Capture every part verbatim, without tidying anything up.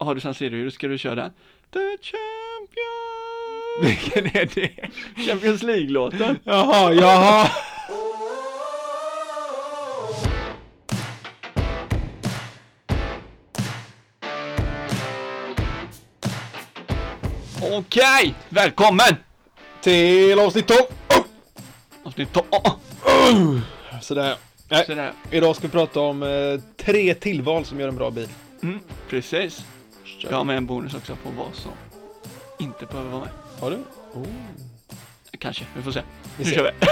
har du San Siro, då ska du köra The Champion. Vilken är det? Champions League-låten. Jaha, jaha. Okej, välkommen Till avsnitt tolv. Oh! avsnitt tolv. Oh! Sådär. Nej, Sådär. idag ska vi prata om eh, tre tillval som gör en bra bil. Mm, precis. Jag har med en bonus också på vad som inte behöver vara med. Har du? Oh. Kanske, vi får se. Vi Nu ser. kör vi.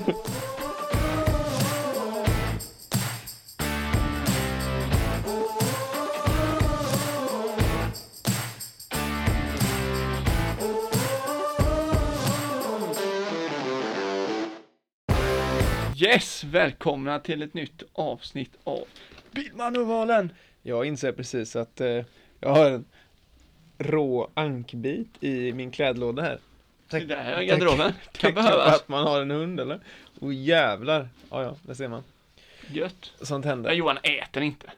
Yes, välkomna till ett nytt avsnitt av Bilmanualen. Jag inser precis att eh, jag har en rå ankbit i min klädlåda här. Det där är garderoben. Kan Tänk behövas. att man har en hund eller? Och jävlar. Ja, ja, det ser man. Gött. Sånt Men händer. Johan äter inte.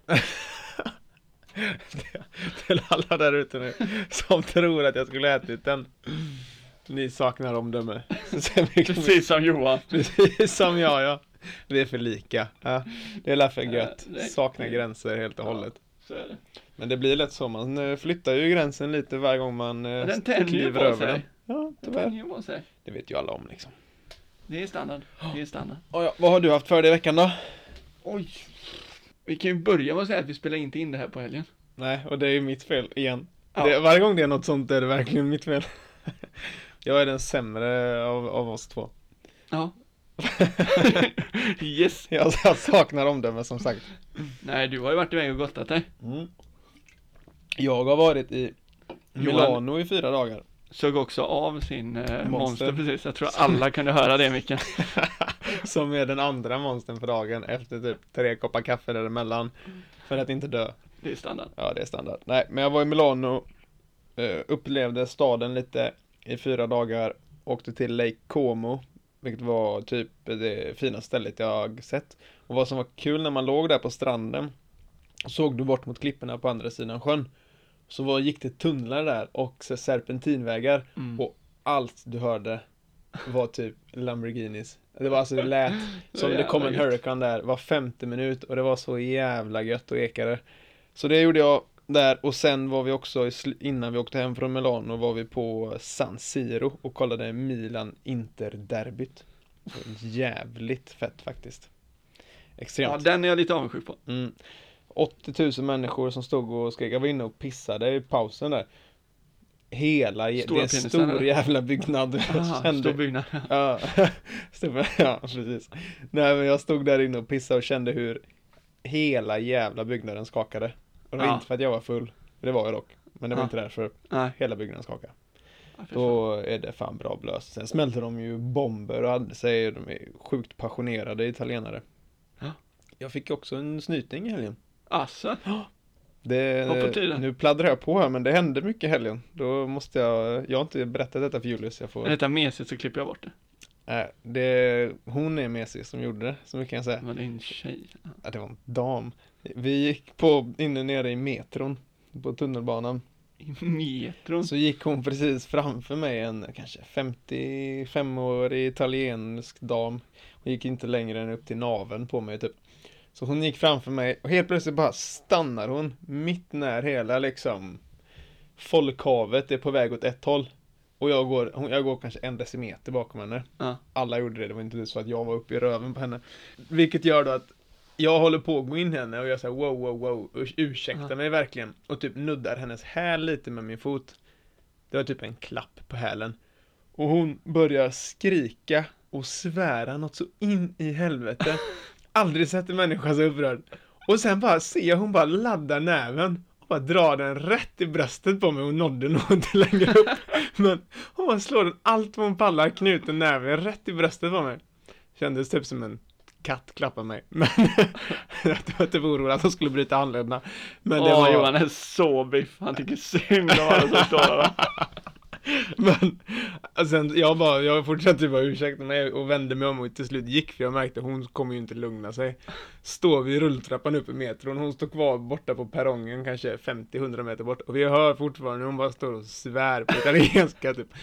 Till alla där ute nu som tror att jag skulle ätit den. Ni saknar omdöme. Så ser vi- Precis som Johan. Precis som jag, ja. Det är för lika. Ja, det är därför gött. Ja, det- Saknar gränser helt och Ja. hållet. Så är det. Men det blir lätt så. Man eh, flyttar ju gränsen lite varje gång man eh, Den tänjer ju kliver på över sig. den. Ja, Det tyvärr. kan ju vara så. Det vet ju alla om liksom. Det är standard. Det är standard. Oh, ja. Vad har du haft för dig i veckan då? Oj. Vi kan ju börja med att säga att vi spelar inte in det här på helgen. Nej, och det är ju mitt fel igen. Ja. Det, varje gång det är något sånt är det verkligen mitt fel. Jag är den sämre av, av oss två. Ja. Yes. Jag, jag saknar omdöme som sagt. Nej, du har ju varit iväg och gottat dig. Mm. Jag har varit i Milano i fyra dagar. Såg också av sin eh, monster. Monster. precis. Jag tror alla kunde höra det, Mikael. Som är den andra monstern för dagen efter typ tre koppar kaffe däremellan. För att inte dö. Det är standard. Ja, det är standard. Nej, men jag var i Milano. eh, Upplevde staden lite i fyra dagar. Åkte till Lake Como. Vilket var typ det finaste stället jag sett. Och vad som var kul när man låg där på stranden. Såg du bort mot klipporna på andra sidan sjön. Så var, gick det tunnlar där och så serpentinvägar. Mm. Och allt du hörde var typ Lamborghinis. Det var alltså, det lät som det kom en Jävla gött. Huracan där var femte minut. Och det var så jävla gött och ekade. Så det gjorde jag där. Och sen var vi också, i sl- innan vi åkte hem från Milano, var vi på San Siro och kollade Milan-Inter-derbyt. Så jävligt fett faktiskt. Ja, Extremt. den är jag lite avundsjuk på. Mm. åttio tusen människor som stod och skrek. Jag var inne och pissade i pausen där. Hela, det Stora är en penisar, stor eller? jävla byggnad. Jag Aha, kände- stor byggnad. Ja, stor, ja, precis. Nej, men jag stod där inne och pissade och kände hur hela jävla byggnaden skakade. Och det var Ja. inte för att jag var full. Det var jag dock. Men det var Ja. inte därför Nej. hela byggnaden skakade. Ja, för fan. Då är det fan bra blöst. Sen smällde de ju bomber och hade sig. De är sjukt passionerade italienare. Ja. Jag fick också en snytning i helgen. Asså? Det, Vad på tiden? nu pladdrar jag på här, men det hände mycket i helgen. Då måste jag, jag har inte berättat detta för Julius. Jag får, Är detta mesigt så klipper jag bort det. nej, det, hon är mesig som gjorde det, så mycket kan jag säga. Men det är en tjej. Ja, det var en dam. Vi gick på, inne nere i metron, på tunnelbanan. I metron. Så gick hon precis framför mig, en kanske femtiofem-årig italiensk dam. Hon gick inte längre än upp till naveln på mig typ. Så hon gick framför mig och helt plötsligt bara stannar hon mitt när hela liksom folkhavet är på väg åt ett håll. Och jag går, hon, jag går kanske en decimeter bakom henne. Ja. Alla gjorde det, det var inte så att jag var uppe i röven på henne. Vilket gör då att jag håller på att gå in henne och jag säger wow, wow, wow, urs- ursäkta Ja. mig verkligen. Och typ nuddar hennes häl lite med min fot. Det var typ en klapp på hälen. Och hon börjar skrika och svära något så in i helvete. Aldrig sett en människa så upprörd. Och sen bara ser jag hon bara laddar näven och bara drar den rätt i bröstet på mig och nådde nog inte längre upp. Men hon bara slår den allt vad hon pallar, knuten näven rätt i bröstet på mig. Kändes typ som en katt klappade mig. Men jag var typ orolig att hon skulle bryta handlederna. Men det Åh, var Johan är så biff. Han tycker synd om alla som står där. Men och sen, jag bara, jag fortsatte bara ursäkta mig och vände mig om och till slut gick, för jag märkte att hon kommer ju inte lugna sig. Står vi i rulltrappan uppe i metron, hon står kvar borta på perrongen kanske femtio till hundra meter bort, och vi hör fortfarande hon bara står och svär på italienska typ.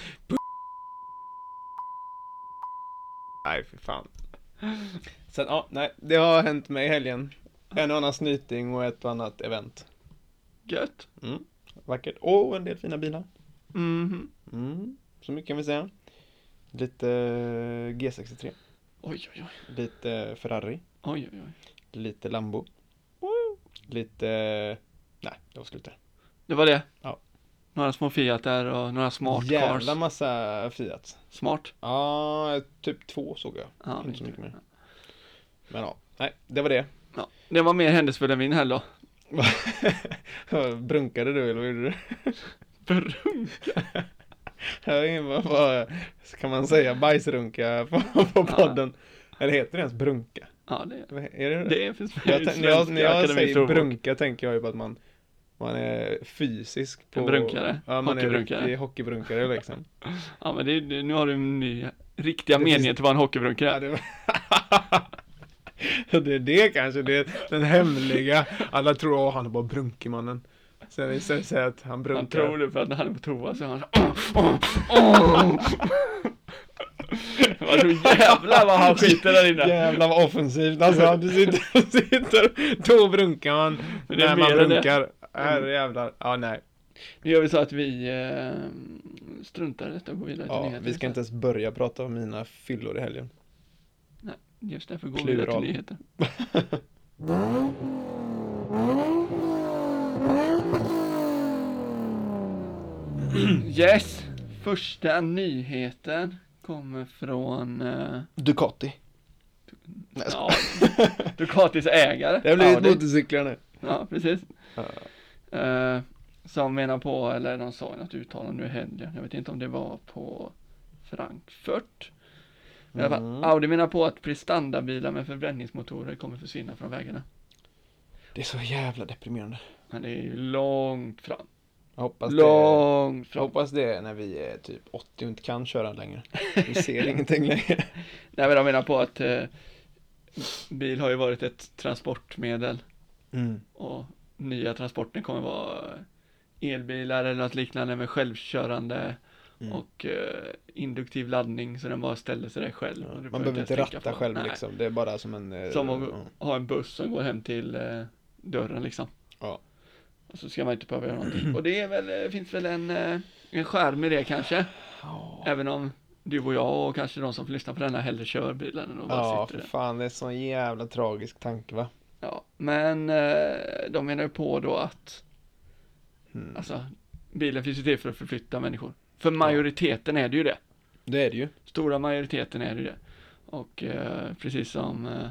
Nej, för fan. Sen, ja, nej, det har hänt mig i helgen. En och annan snyting och ett och annat event. Gött. Mm, vackert. Och en del fina bilar. Mhm. Mm, så mycket kan vi säga. Lite eh, G sextiotre. Oj, oj, oj. Lite Ferrari. Oj, oj, oj. Lite Lambo. Lite... Nej, det var slut där. Det var det. Ja. Några små Fiat där och några smart Jävla cars. massa Fiat. Smart. Ja, typ två såg jag. Ja, Inte så mycket. mycket mer. Men ja, nej, det var det. Ja, det var mer händelsefull än min helg då. Brunkade du eller vad gjorde du? Brunka. Jag vet inte, vad kan man säga, bajsrunka på, på podden? Eller heter det ens brunka? Ja, det är Är det det. finns med jag i tän- när jag, Svenska när jag Akademins säger ordbok. brunka tänker jag ju på att man, man är fysisk på... En brunkare. Ja, man Hockeybrunkare. är riktig hockeybrunkare liksom. Ja, men det är, det, nu har du en ny riktiga Det meningen finns- till vad en hockeybrunkare Ja, är. det, var... det är det kanske, det är den hemliga. Alla tror att han är bara brunkemannen. Sen visar det sig att han brunkar. Han tror det för att när han är på toa så är han så åh, åh, åh. Det var så jävlar vad han skiter där inne. Jävlar vad offensivt. Alltså du sitter, sitter då brunkar man Men det är när man mer än det. brunkar. Herre jävlar. Ja, nej. Nu gör vi så att vi eh, struntar i detta och går vidare till Ja, nyheter. vi ska inte ens börja prata om mina fyllor i helgen. Nej, just därför går vi vidare Plural. till nyheter. Yes! Första nyheten kommer från eh, Ducati. Nej, jag ja, Ducatis ägare. Det har blivit Audi. motorcyklar nu. Ja, precis. Ja. Eh, som menar på, eller de sa i något uttalande nu i helgen, jag vet inte om det var på Frankfurt. Men i alla fall, Mm. Audi menar på att prestandabilar med förbränningsmotorer kommer försvinna från vägarna. Det är så jävla deprimerande. Men det är ju långt fram. Jag hoppas det, Långt jag fram. hoppas det är när vi är typ åttio och inte kan köra längre. Vi ser ingenting längre. Nej, men de menar på att eh, bil har ju varit ett transportmedel Mm. och nya transporter kommer vara elbilar eller något liknande med självkörande Mm. och eh, induktiv laddning så den bara ställer sig där själv. Ja, Och du man behöver inte inte ens tänka ratta på- själv Nej. liksom. Det är bara som en... eh, Som att ja. ha en buss som går hem till eh, dörren liksom. Ja. Och så ska man inte behöva göra någonting. Och det är väl, det finns väl en, eh, en skärm i det kanske. Ja. Även om du och jag och kanske de som får lyssna på denna hellre kör bilen än och bara Ja, sitter för där. fan, det är en sån jävla tragisk tanke, va? Ja, men eh, de menar ju på då att Mm. alltså, bilen finns ju till för att förflytta människor. För majoriteten är det ju det. Det är det ju. Stora majoriteten är det ju det. Och eh, precis som eh,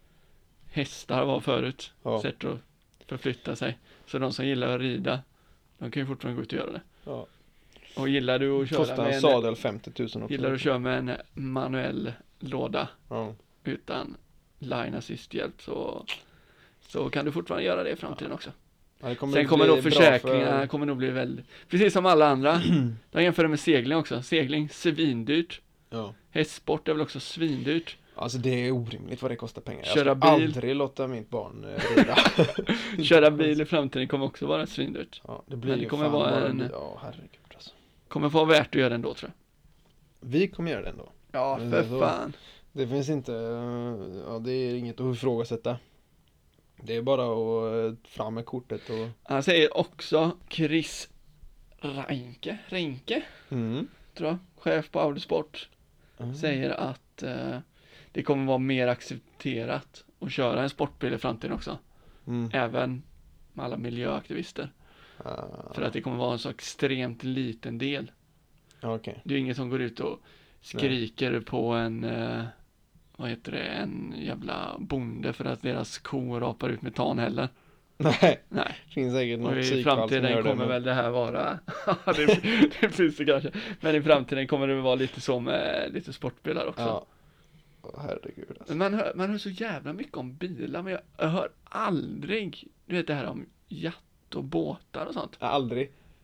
hästar var förut, Ja. sätt att förflytta sig. Så de som gillar att rida, de kan ju fortfarande gå ut och göra det. Ja. Och gillar du att köra Kostar med en en, sadel femtio tusen också. gillar du att köra med en manuell låda Ja. utan line assist hjälp så, så kan du fortfarande göra det i framtiden också. Ja, det kommer Sen bli kommer då bra försäkringarna för- kommer nog bli väldigt, precis som alla andra. De jämför det med segling också. Segling, svindyrt. Ja. Hästsport är väl också svindyrt. Alltså det är orimligt vad det kostar pengar. Köra jag ska bil. aldrig låta mitt barn eh, rida. Köra bil i framtiden kommer också vara svindyrt. Ja, det blir Men det ju kommer fan vara bara en- bli- Ja, herregud alltså. Kommer vara värt att göra det ändå tror jag. Vi kommer göra det ändå. Ja, Men för då- fan. Det finns inte, eh, ja det är inget att ifrågasätta. Det är bara att eh, fram med kortet och... Han säger också Chris Reinke, Reinke Mm. tror jag, chef på Audi Sport, Mm. säger att eh, det kommer vara mer accepterat att köra en sportbil i framtiden också. Mm. Även med alla miljöaktivister. Ah, För att det kommer vara en så extremt liten del. ja, okej. Det är ingen som går ut och skriker på en, eh, vad heter det, en jävla bonde för att deras kor rapar ut metan heller. Nej, Nej. finns säkert Och något i psykfall som framtiden gör det. kommer men- väl det här vara, Ja, det, det finns det kanske. Men i framtiden kommer det väl vara lite så med lite sportbilar också. Ja. Åh, herregud alltså. Men man hör, man hör så jävla mycket om bilar, men jag, jag hör aldrig, du vet det här om jatt och båtar och sånt. Aldrig.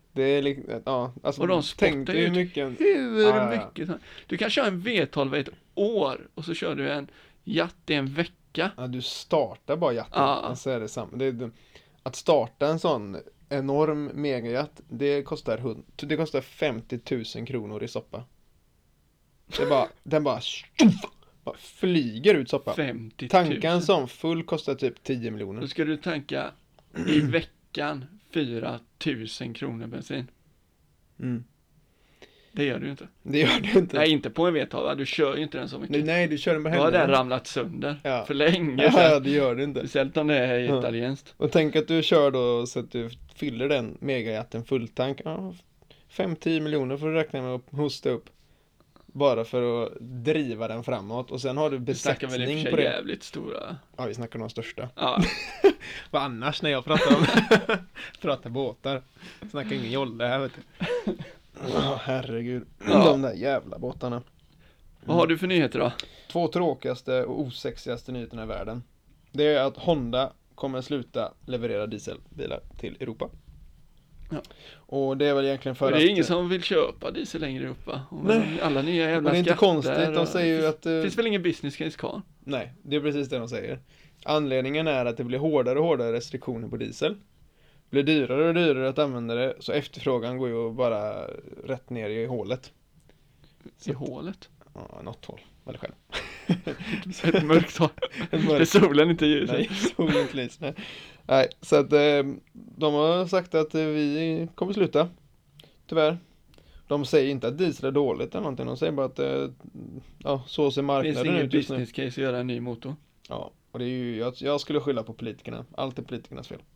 Det är liksom, ja, alltså Och de tänk spottar dig hur ut mycket. hur Ja, ja, ja. mycket som- Du kan köra en V tolv i ett år och så kör du en jatt i en vecka. Ja, du startar bara jatten, Ja. alltså är det samma. Det, det, att starta en sån enorm megajatt, det kostar, hund, det kostar femtio tusen kronor i soppa. Det är bara, den bara, bara flyger ut soppa. femtio tusen. Tanka en sån full kostar typ tio miljoner. Då ska du tanka i veckan fyra tusen kronor bensin. Mm. Det gör du ju inte. Det gör du inte. Nej, inte på en V tolv, va? Du kör ju inte den så mycket. Nej, nej, du kör den på Då har händerna. den ramlat sönder Ja. för länge Ja, sedan. det gör du inte. Speciellt om det är Ja. italienskt. Och tänk att du kör då så att du fyller den megajatten fulltank. Ja, fem till tio miljoner får du räkna med att hosta upp. Bara för att driva den framåt. Och sen har du Vi snackar väl i och besättning för på sig det. jävligt stora. Ja, vi snackar om de största. Ja, Vad annars när jag pratar om pratar båtar? Snackar ingen jolle här, vet du. Ja, herregud. Ja. De där jävla båtarna. vad har du för nyheter då? Två tråkigaste och osexigaste nyheterna i världen. Det är att Honda kommer sluta leverera dieselbilar till Europa. Ja. Och det är väl egentligen för Och det att... är ingen som vill köpa diesel längre upp, va? Och med Nej. alla nya jävla Men det är inte skatter konstigt, de och- säger ju det att... eh, finns väl ingen business case kvar? Nej, det är precis det de säger. Anledningen är att det blir hårdare och hårdare restriktioner på diesel. Det blir dyrare och dyrare att använda det, så efterfrågan går ju bara rätt ner i hålet. I hålet? Ja, något håll. Väldigt själv. Ett mörkt hål. Ett Där mörkt- solen inte ljus. Nej, solen inte lyser. Nej. Nej, så att eh, de har sagt att eh, vi kommer sluta. Tyvärr. De säger inte att diesel är dåligt eller någonting. De säger bara att eh, ja, så ser Det finns marknaden ingen ut just nu. business case att göra en ny motor. Ja, och det är ju, jag, jag skulle skylla på politikerna. Allt är politikernas fel.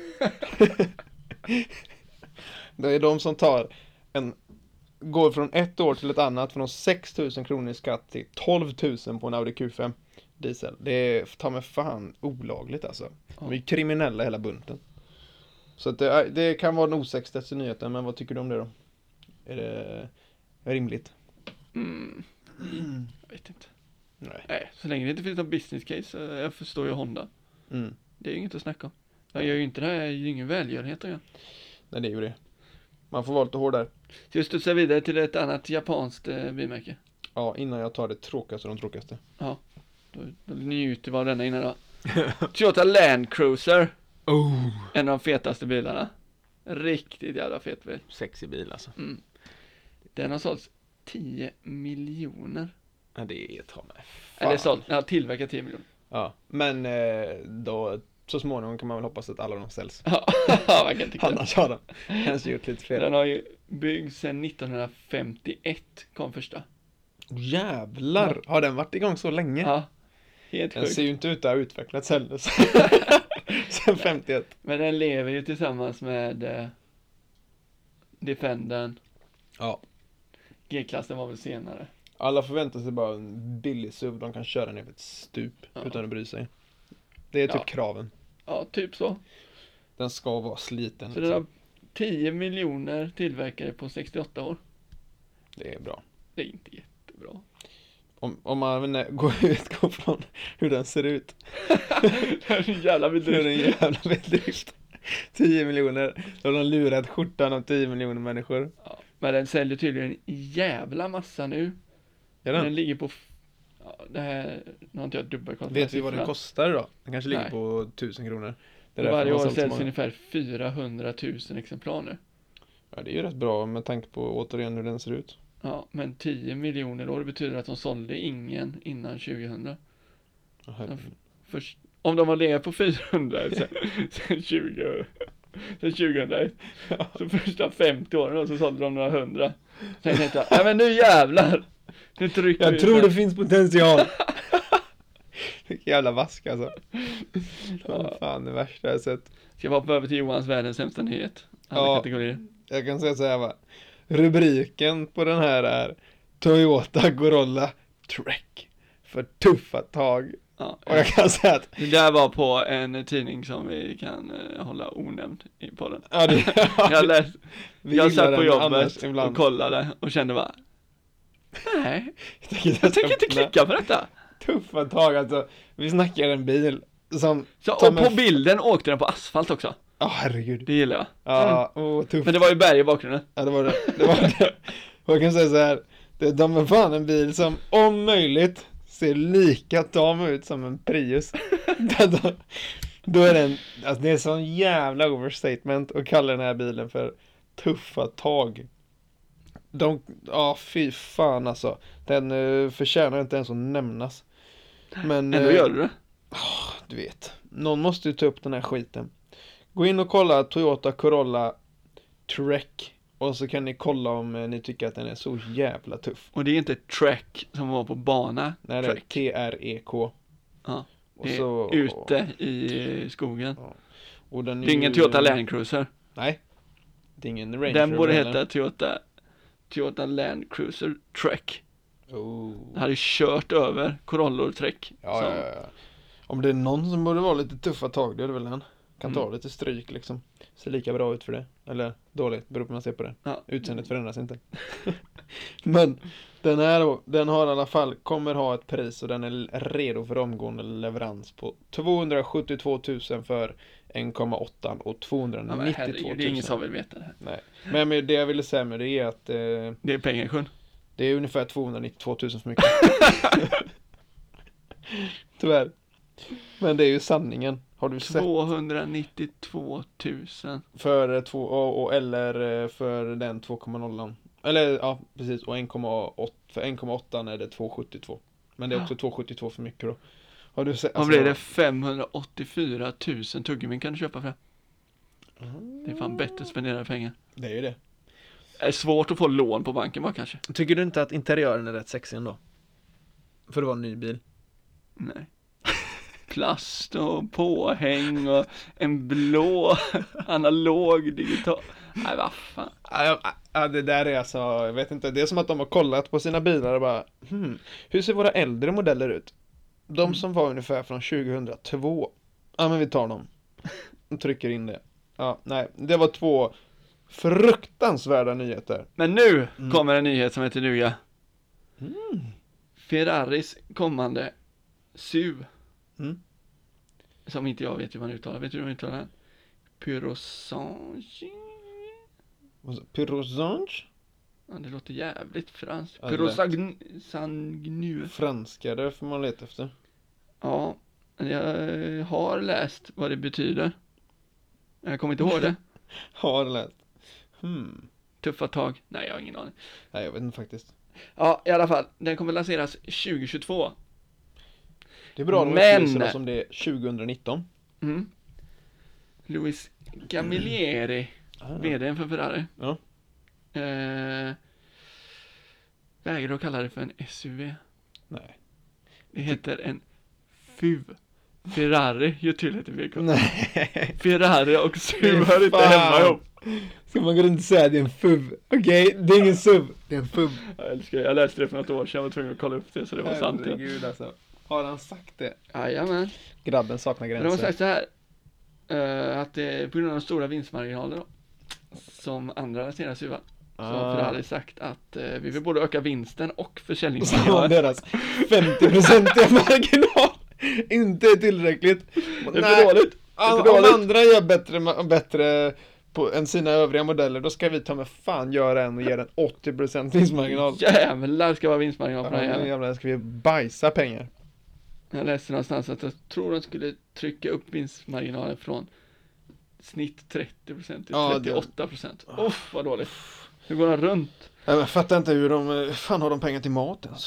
Det är de som tar en, går från ett år till ett annat från sex tusen kronor i skatt till tolv tusen på en Audi Q fem diesel. Det är, ta mig fan, olagligt alltså. De är ju kriminella hela bunten. Så att det, det kan vara den osexigaste nyheten, men vad tycker du om det då? Är det rimligt? Mm. Jag vet inte. Nej. Nej, så länge det inte finns någon business case, eh, jag förstår ju Honda. Mm. Det är ju inget att snacka om. Jag gör ju inte det här, det är ju ingen välgörenhet att göra. Nej, det är ju det. Man får vara lite hårdare. Så jag studsar vidare till ett annat japanskt eh, bilmärke. Ja, innan jag tar det tråkigaste och de tråkigaste. Ja, då, då njuter vi av denna innan då. Toyota Land Cruiser. Oh. En av de fetaste bilarna. Riktigt jävla fet bil. Sexig bil alltså. Mm. Den har sålts tio miljoner. Ja, det är ta mig. Eller sålt, ja, tillverkat tio miljoner. Ja, men eh, då så småningom kan man väl hoppas att alla de säljs. Ja, man kan tycka det. Annars har de kanske gjort lite fel. Den har ju byggts sedan nittonhundrafemtioett kom första. Jävlar, har den varit igång så länge? Ja, helt Den sjukt. ser ju inte ut att ha utvecklats heller. Sen femtioett. Men den lever ju tillsammans med eh, Defendern. Ja. G-klassen var väl senare. Alla förväntar sig bara en billig S U V de kan köra ner för ett stup Ja. utan att bry sig. Det är typ Ja. kraven. Ja, typ så. Den ska vara sliten. Så den har tio miljoner tillverkare på sextioåtta år. Det är bra. Det är inte jättebra. Om, om man vet, går utgår från hur den ser ut. Det är en jävla Det är en bedrift. jävla bedrift. tio miljoner. Då har de lurat skjortan av tio miljoner människor. Ja, men den säljer tydligen en jävla massa nu. Gör Den den? ligger på, f- ja, det här, nu har inte jag dubbelkoll på Vet vi vad den siffrorna. kostar då? Den kanske ligger Nej. på tusen kronor. Det är Och därför varje de har år sålt så säljs många. ungefär fyrahundratusen exemplar nu. Ja, det är ju rätt bra med tanke på återigen hur den ser ut. Ja, men tio miljoner år betyder att de sålde ingen innan tjugohundra. Ja, herregud. Först, om de har legat på fyrahundra sen, sen tjugo, sen tjugohundraett. Så första femtio åren då, så sålde de några hundra. Sen tänkte jag, nej men nu jävlar! Nu trycker Jag vi tror sen. det finns potential. Vilken jävla vask alltså. Ja. Fan, det värsta jag sett. Ska jag hoppa över till Johans världens sämsta nyhet? Alla Ja. kategorier. Jag kan säga så här va. Rubriken på den här är Toyota Corolla Trek för tuffa tag. Ja, Och jag kan säga att det där var på en tidning som vi kan eh, hålla onämnd i podden. ja, det, Jag, läs, vi jag gillar satt på den jobbet annars och ibland. kollade och kände bara, nej, Jag tänker, jag tänker inte klicka på detta. Tuffa tag alltså. Vi snackar en bil som Så, Ta och med på f- bilden åkte den på asfalt också. Ja, herregud. Det gillar jag. Ja, åh, tufft. Men det var ju berg i bakgrunden. Ja, det var det. Det var det. Och jag kan säga så här. Det är de är fan en bil som om möjligt ser lika tam ut som en Prius. då, då är den, alltså det är sån jävla overstatement att kalla den här bilen för tuffa tag. De, ja fy fan alltså. Den uh, förtjänar inte ens att nämnas. Men Ändå uh, gör du det. du vet, någon måste ju ta upp den här skiten. Gå in och kolla Toyota Corolla Trek. Och så kan ni kolla om eh, ni tycker att den är så jävla tuff. Och det är inte Trek som var på bana. Nej, det är Trek. T R E K. Ja, Och det är så, ute i skogen. Ja. Och den Det är ingen ju- Toyota Land Cruiser. Nej. Det är ingen Range Den borde Rover heta heller. Toyota Toyota Land Cruiser Trek. Oh. Det hade kört över Corollor Trek. Ja, Så- ja, ja. Om det är någon som borde vara lite tuffa tag, det är det väl han. Kan ta Mm. lite stryk liksom. Ser lika bra ut för det. Eller dåligt, beror på hur man ser på det. Ja. Utseendet förändras inte. Men den här då, den har i alla fall, kommer ha ett pris och den är redo för omgående leverans på tvåhundrasjuttiotvå tusen för en komma åtta och Ja, men tvåhundranittiotvå herregud, det är ingen tusen. som vill veta det här. Nej. Men med det jag ville säga med det är att eh, Det är pengar i sjön. det är ungefär tvåhundranittiotvå tusen för mycket. Tyvärr. Men det är ju sanningen. Har du sett? tvåhundranittiotvå tusen. För två, och, och, eller eh, för den två komma noll. Eller ja, precis. Och en komma åtta, för en komma åtta är det tvåhundrasjuttiotvå. Men det är också tvåhundrasjuttiotvå för mycket då. Har du sett? Vad blir det? femhundraåttiofyra tusen tuggummin kan du köpa för. Det är fan bättre spenderade pengar. Det är ju det. Det är svårt att få lån på banken bara kanske. Tycker du inte att interiören är rätt sexig ändå? För det var en ny bil. Nej. Plast och påhäng och en blå analog digital. Nej, vad fan. Ja, ja, ja, det där är alltså, jag vet inte, det är som att de har kollat på sina bilar och bara, hmm, hur ser våra äldre modeller ut? De Mm. som var ungefär från tjugohundratvå. Ja, men vi tar dem. Och trycker in det. Ja, nej, det var två fruktansvärda nyheter. Men nu Mm. kommer en nyhet som heter duga. Mm. Ferraris kommande S U V. Mm. Som inte jag vet hur man uttalar. Vet du hur man uttalar den? Purosange. Vad sa- Pyrosange? Ja, det låter jävligt franskt. Ja, det Purosangnu. Franska, det får man leta efter. Ja, jag har läst vad det betyder. Jag kommer inte ihåg det. Har läst. Hmm. Tuffa tag. Nej, jag har ingen aning. Nej, jag vet inte faktiskt. Ja, i alla fall. Den kommer lanseras tjugohundratjugotvå. Det är bra de Men- upplyser oss om det tjugohundranitton. Mm. Louis Camilleri, Ah. vdn för Ferrari. Ja. Eh, vägrar att kalla det för en S U V. Nej. Det heter en F U V. Ferrari Utility Vehicle. Nej. Ferrari och S U V Men hör inte fan. hemma ihop. Ska man gå runt och säga att det är en F U V? Okej, det är ingen S U V. Det är en F U V. Jag älskar det. Jag läste det för något år sedan. Jag var tvungen att kolla upp det så det var sant. Ja. Herregud alltså. Har han sagt det? Jajamän. Grabben saknar Men de har gränser. sagt så här. eh, att det är på grund av de stora vinstmarginaler då, som andra lanserar S U V. Så har Ferrari sagt att eh, vi vill både öka vinsten och Så försäljningsmarginalen. deras femtio procentiga marginal inte är tillräckligt. Det är för dåligt. Det är Om, för om dåligt. andra gör bättre, ma- bättre på, än sina övriga modeller, då ska vi ta med fan göra en och ge den åttio procent vinstmarginal. Jävlar ska vara vinstmarginal på den här Ja, jäveln. jävlar ska vi bajsa pengar. Jag läste någonstans att jag tror de skulle trycka upp vinstmarginalen från snitt trettio procent till Ja, det- trettioåtta procent. Uff, vad dåligt. Hur går den runt? Nej, men jag fattar inte hur de, fan har de pengar till mat ens?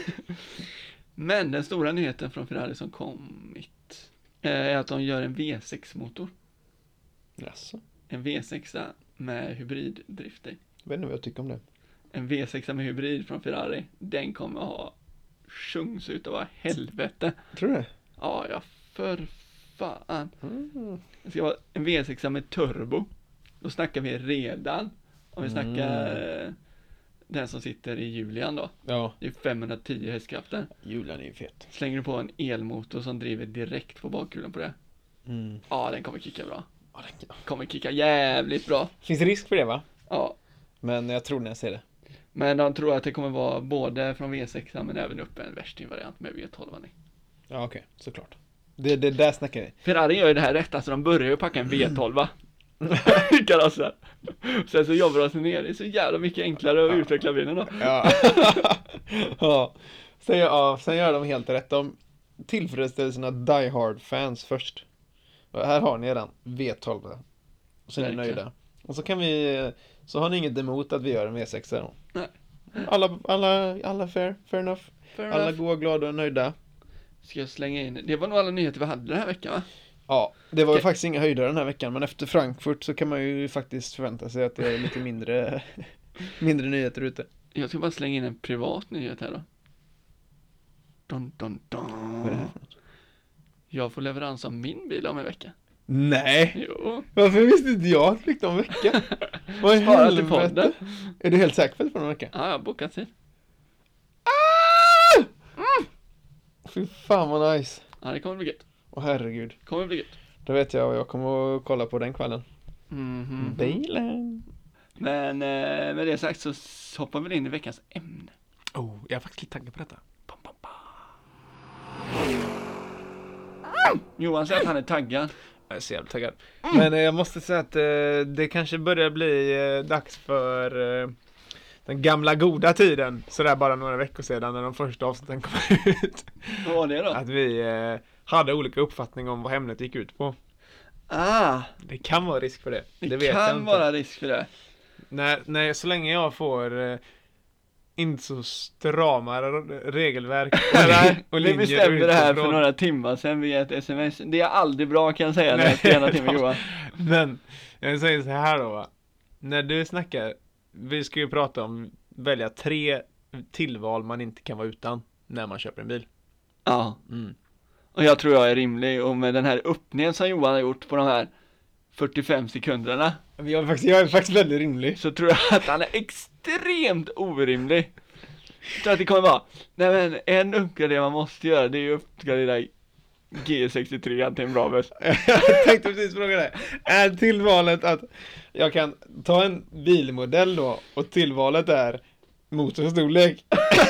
Men den stora nyheten från Ferrari som kommit eh, är att de gör en V sex-motor. Jaså? En V sex med hybriddrift i. Jag vet inte vad jag tycker om det. En V sex med hybrid från Ferrari. Den kommer ha sjungs ut av helvete. Tror du det? Ja, ja, för fan. Mm. Det ska vara en V sex med turbo. Då snackar vi redan. Om vi snackar eh, den som sitter i Julian då. Ja, Det är femhundratio hästkrafter. Julian är ju fet. Slänger du på en elmotor som driver direkt på bakkulan på det. Mm. Ja, den kommer kicka bra. Ja, det- Kommer kicka jävligt bra. Finns risk för det va? Ja. Men jag tror när jag ser det. Men de tror att det kommer vara både från V sex men även upp en värstingvariant med V tolv i. Ja okej, såklart. Det, det där snackar vi. Ferrari gör ju det här rätt, alltså de börjar ju packa en V tolv i karossen. Sen så jobbar de sig ner, det är så jävla mycket enklare att utveckla bilen då. Ja. Ja. Sen, ja, sen gör de helt rätt. De tillfredsställer sina Die Hard-fans först. Och här har ni redan V tolv. Och så är ni Verkligen. nöjda. Och så kan vi, så har ni inget emot att vi gör en V sex då. Nej. Alla, alla, alla fair, fair enough. Fair Alla enough. goa, glada och nöjda. Ska jag slänga in, det var nog alla nyheter vi hade den här veckan, va? Ja, det var ju Okej. faktiskt inga höjdare den här veckan, men efter Frankfurt så kan man ju faktiskt förvänta sig att det är lite mindre, mindre nyheter ute. Jag ska bara slänga in en privat nyhet här då. Dun, dun, Vad är det dun. här för något? Jag får leverans av min bil om en vecka. Nej! Jo. Varför visste inte jag att du fick dem en vecka? Vad i Spara till helvete? podden. Är du helt säker på det för en vecka? Ja, jag har bokat tid. Fy fan vad nice. Ja, det kommer bli gött. Åh herregud. Kommer bli gött. Då vet jag vad jag kommer att kolla på den kvällen. Mhm. Bilen. Men eh, med det sagt så s- hoppar vi in i veckans ämne. Oh, jag är faktiskt lite taggad på detta. Pam, pam, pam. Johan säger att han är taggad. Jag är så jävla taggad. Men eh, jag måste säga att eh, det kanske börjar bli eh, dags för eh, den gamla goda tiden. Sådär bara några veckor sedan när de första avsnitten kom ut. Vad var det då? Att vi eh, hade olika uppfattningar om vad ämnet gick ut på. Ah, Det kan vara risk för det. det, Det, vet jag kan inte. vara risk för det. Nej, nej, så länge jag får eh, inte så strama r- regelverk och, Nej, och vi linjer bestämde det här för utifrån. några timmar sedan via ett sms. Det är aldrig bra kan jag säga när Nej. jag spelar till med Johan. Men jag säger så här då, va. När du snackar, vi ska ju prata om välja tre tillval man inte kan vara utan när man köper en bil. Ja, Mm. och jag tror jag är rimlig. Och med den här öppningen som Johan har gjort på de här fyrtiofem sekunderna Jag är faktiskt, jag är faktiskt väldigt rimlig. så tror jag att han är extremt orimlig. Jag tror att det kommer vara, nej men en uppgradering man måste göra, det är ju uppgradera G sextiotre till en bra buss. Jag tänkte precis fråga dig. Är tillvalet att jag kan ta en bilmodell då och tillvalet är motorstorlek?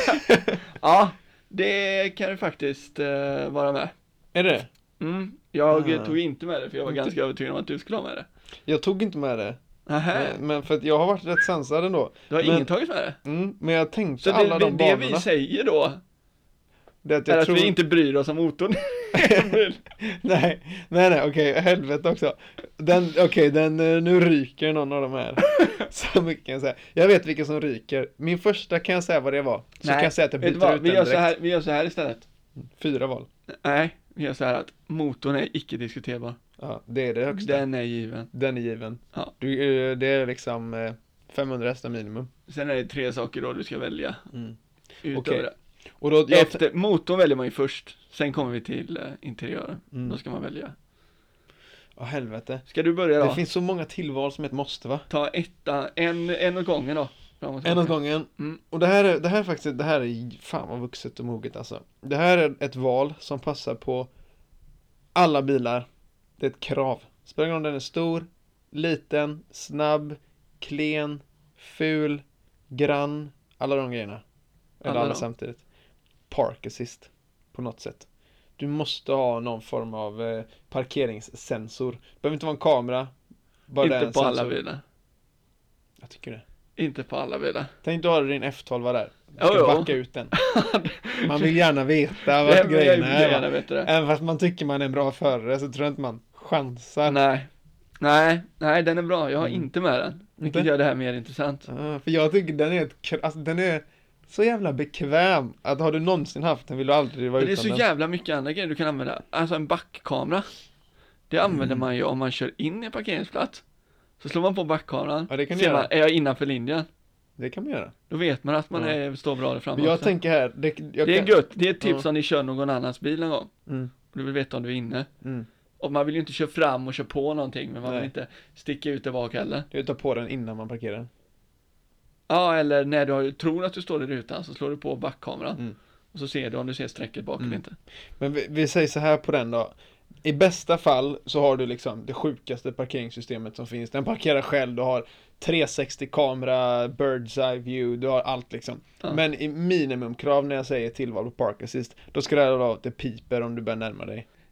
Ja, det kan du faktiskt uh, vara med. Är det? Mm, jag Ah. tog inte med det för jag var Inte- ganska övertygad om att du skulle ha med det. Jag tog inte med det. Nähä, Men, men för att jag har varit rätt sansad ändå. du har men- ingen tagit med det? Mm, men jag tänkte Så det, alla det, de det banorna. vi säger då Det att är jag att tror... vi inte bryr oss om motorn. Nej, nej, nej, okej, helvete också. Den, okej, den, eh, nu ryker någon av de här. Så mycket kan jag säga. Jag vet vilken som ryker. Min första kan jag säga vad det var. Så kan jag säga att jag vet du byter vad? ut Vi den gör, direkt. så här, vi gör så här istället. Fyra val. Nej, vi gör så här att motorn är icke diskuterbar. Ja, det är det högsta. Den är given. Den är given. Ja. Du, eh, det är liksom eh, femhundra hästar minimum. Sen är det tre saker då du ska välja Mm. utöver Okej. det. Och då, jag, Efter, motorn väljer man ju först. Sen kommer vi till eh, interiören. Mm. Då ska man välja. ja, helvete. Ska du börja då? Det finns så många tillval som ett måste, va? Ta etta, en, en åt gången då. Fram och En åt tillbaka. gången. Mm. Och det här, är, det här är faktiskt, det här är fan vad vuxet och moget alltså. Det här är ett val som passar på alla bilar. Det är ett krav. Spelar ingen roll om den är stor, liten, snabb, klen, ful, grann, alla de grejerna. Eller Alla alla, dem. samtidigt. Park assist på något sätt. Du måste ha någon form av eh, parkeringssensor. Det behöver inte vara en kamera. Bara det är Inte en på alla sensor. bilar. Jag tycker det. Inte på alla bilar. Tänk du har din F tolv där. Du Jo, ska jo. backa ut den. Man vill gärna veta Det vad vill jag grejerna är. gärna Va? veta det. Även fast man tycker man är en bra förare så tror jag inte man chansar. Nej. Nej, nej den är bra. Jag har Mm. inte med den. Vilket Inte? gör det här mer intressant. Ah, för jag tycker den är, ett, kr- alltså, den är så jävla bekväm. Att har du någonsin haft den vill du aldrig vara Men det är utan så den. jävla mycket andra grejer du kan använda. Alltså en backkamera. Det använder Mm. man ju om man kör in i en parkeringsplats. Så slår man på backkameran. Ja, det kan du ser göra. man, är jag innanför linjen? Det kan man göra. Då vet man att man Ja. är, står bra där framme Men jag också. tänker här. Det, jag Det är kan... gött. Det är ett tips Ja. om ni kör någon annans bil någon gång. Mm, Och du vill veta om du är inne. mm. Och man vill ju inte köra fram och köra på någonting. Men man Nej. vill inte sticka ut där bak heller. Du tar på den innan man parkerar. Ja, eller när du har, tror att du står i rutan så slår du på backkameran. Mm. Och så ser du om du ser strecket bak Mm. eller inte. Men vi, vi säger så här på den då. I bästa fall så har du liksom det sjukaste parkeringssystemet som finns. Den parkerar själv, du har trehundrasextio kamera, bird's eye view, du har allt liksom. Ja. Men i minimumkrav när jag säger tillval på park assist, då ska det vara att det piper om du börjar närma dig.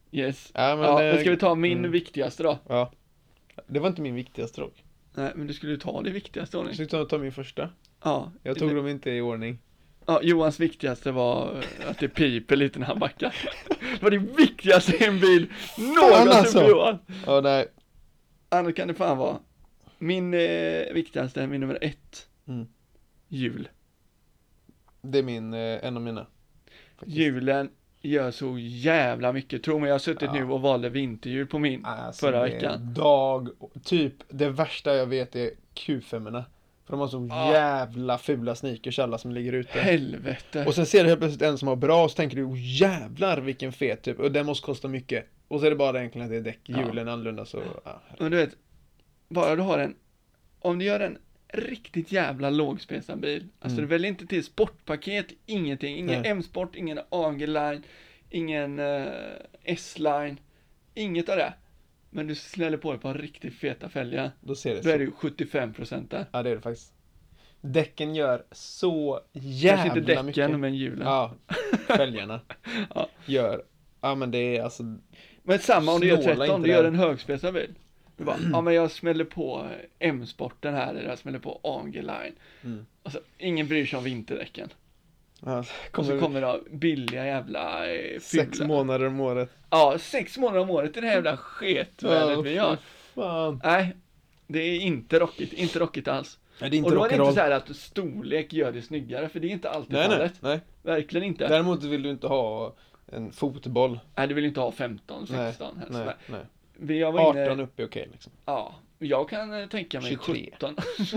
Yes. Ja, men, Ja, eh, men ska vi ta min mm. viktigaste då? Ja. Det var inte min viktigaste dock. Nej, men du skulle ju ta det viktigaste Jag ordning. försökte ta min första. Ja. Jag tog dem inte i ordning. Ja, Johans viktigaste var att det piper lite när han backar. Det var det viktigaste i en bil någonsin alltså. för Johan. Ja, nej. Annars kan det fan vara. Min eh, viktigaste, min nummer ett. Mm. Jul. Det är min, eh, en av mina. Faktiskt. Julen gör så jävla mycket. Tro mig, jag har suttit Ja. nu och valde vinterjul på min Alltså, förra det är veckan. Dag, typ det värsta jag vet är Q fem-erna. För de har så Ja. jävla fula sneakers alla som ligger ute. Helvete. Och sen ser du helt plötsligt en som har bra och så tänker du, oh, jävlar vilken fet typ. Och den måste kosta mycket. Och så är det bara egentligen att det är däck. Ja. Julen är annorlunda så, ja. Men du vet, bara du har en, om du gör en riktigt jävla lågspesad bil. Alltså Mm. du väljer inte till sportpaket, ingenting. Ingen Nej. M-sport, ingen A G-line, ingen uh, S-line. Inget av det. Men du släller på dig på en riktigt feta fälgar. Då ser det Då så. är det ju sjuttiofem procent där. Ja, det är det faktiskt. Däcken gör så Kanske jävla inte däcken, mycket. men hjulen. Ja, fälgarna Ja. gör. Ja, men det är alltså. Men samma om du gör Snåla tretton, inte du gör där. en högspesad bil. Du bara, ja men jag smäller på M-sporten här, eller jag smäller på A G-line. Mm. Alltså, ingen bryr sig om vinterdäcken. Ja, Och så kommer kommer det billiga jävla eh, sex fula. månader om året. Ja, sex månader om året i det här jävla sketvädret vi har. Fan. Nej, det är inte rockigt, inte rockigt alls. Nej, det är inte Och då är det inte rock'n'roll. så här att storlek gör det snyggare, för det är inte alltid Nej, nej, fallet. nej. Verkligen inte. Däremot vill du inte ha en fotboll. Nej, du vill inte ha femton, Nej, sexton helst. Nej, Nej. nej. Vi jag var inne, arton upp är okej liksom. ja, jag kan eh, tänka mig tjugotre. sjutton.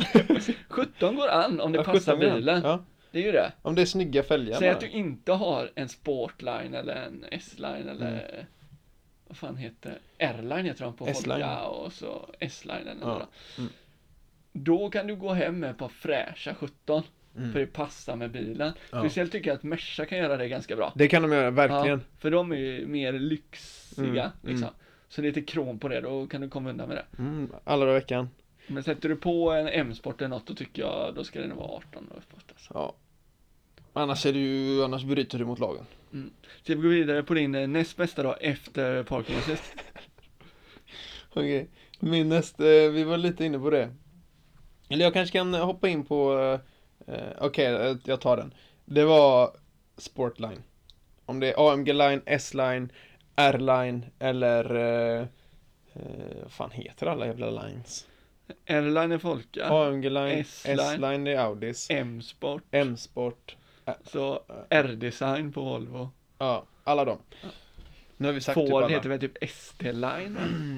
sjutton går an om det Ja, passar sjutton, ja. bilen. Ja. Det är ju det. Om det är snygga fälgar Säg bara. att du inte har en Sportline eller en S-Line eller Mm. vad fan heter R-Line heter de på S-Line. Volga och så S-Line eller Ja. något. Mm. Då kan du gå hem med ett par fräscha sjutton. Mm. För det passar med bilen. Ja. Speciellt tycker jag att Merca kan göra det ganska bra. Det kan de göra, verkligen. Ja, för de är ju mer lyxiga Mm, liksom. mm. Så lite krom på det, då kan du komma undan med det. Mm. Alla dagar i veckan. Men sätter du på en M-sport eller något, då tycker jag, då ska det nog vara arton och uppåt alltså. Ja. Annars är det ju, annars bryter du mot lagen. Ska vi gå vidare på din eh, näst bästa då, efter Parking Assist? Okej. Min nästa, vi var lite inne på det. Eller jag kanske kan hoppa in på, eh, okej, eh, jag tar den. Det var Sportline. Om det är A M G-line, S-line, R-line eller, eh, eh, vad fan heter alla jävla lines? R-Line är Folka, A M G-line, S-line. S-line är Audis, M-sport, M-sport, så R-design på Volvo. ja, alla dem. Nu har vi sagt Ford typ alla. heter väl typ S T-line?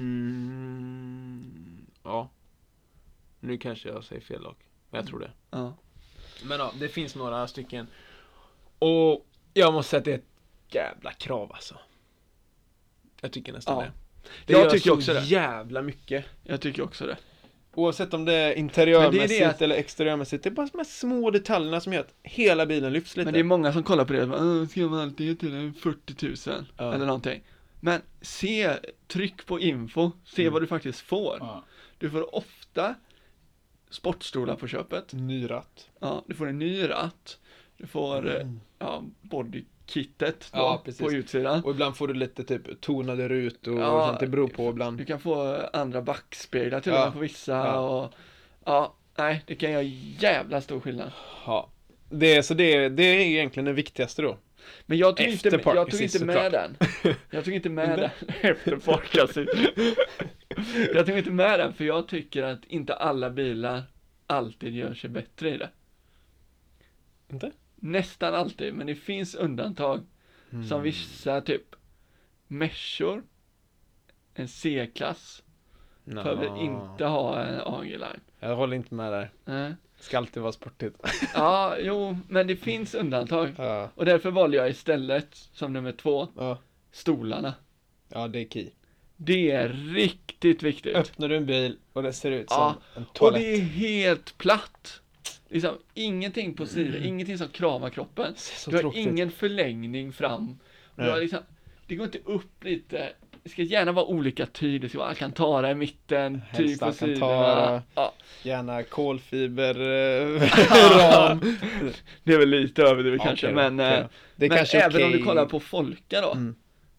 Mm, ja. Nu kanske jag säger fel lag, men jag tror det. Ja. Men ja, det finns några stycken. Och jag måste säga att det är ett jävla krav alltså. Jag tycker nästan Ja. det. Det Jag gör tycker så också det. jävla mycket. Jag tycker också det. Oavsett om det är Men interiörmässigt det är det att- eller exteriörmässigt. Det är bara de här små detaljerna som gör att hela bilen lyfts lite. Men det är många som kollar på det och bara, "Åh, ska man alltid till en fyrtio tusen Ja. eller någonting. Men se, tryck på info, se Mm. vad du faktiskt får. Ja. Du får ofta sportstolar på köpet. Ny ratt. Ja, du får en ny ratt. Du får eh, Mm. ja, bodykittet då, Ja, precis. på utsidan. Och ibland får du lite typ tonade rutor Ja, och sånt. Det beror på ibland. Du kan få andra backspeglar till och Ja. med på vissa Ja. och ja, nej, det kan göra jävla stor skillnad. Ja. Det, är- så det, det är egentligen det viktigaste då. Men jag tog Efter inte, jag Park tog Assist, inte med såklart. den. Jag tog inte med Inte? den efter Park Assist. Jag tog inte med den för jag tycker att inte alla bilar alltid gör sig bättre i det. Inte? Nästan alltid, men det finns undantag. Mm. Som vissa typ Meshor, en C-klass, Nå. behöver inte ha en A G-line. Jag håller inte med där. Nej. Ska alltid vara sportigt. Ja, jo, men det finns undantag. Ja. Och därför valde jag istället som nummer två, Ja. stolarna. Ja, det är key. Det är riktigt viktigt. Öppnar du en bil och det ser ut som Ja, en Och toalett. det är helt platt. Liksom, ingenting på sidan, Mm. ingenting som kramar kroppen. Så Du har tråkigt. ingen förlängning fram. Du Nej. har liksom, det går inte upp lite. Det ska gärna vara olika tyg. Det ska vara Alcantara i mitten, tyg Helst på Alcantara. sidorna. Ja. Gärna kolfiber eh, ram. Det är väl lite överdrivet kanske, Okej då, men, okej eh, då. Det är men kanske även om okej. du kollar på Folka då. Mm.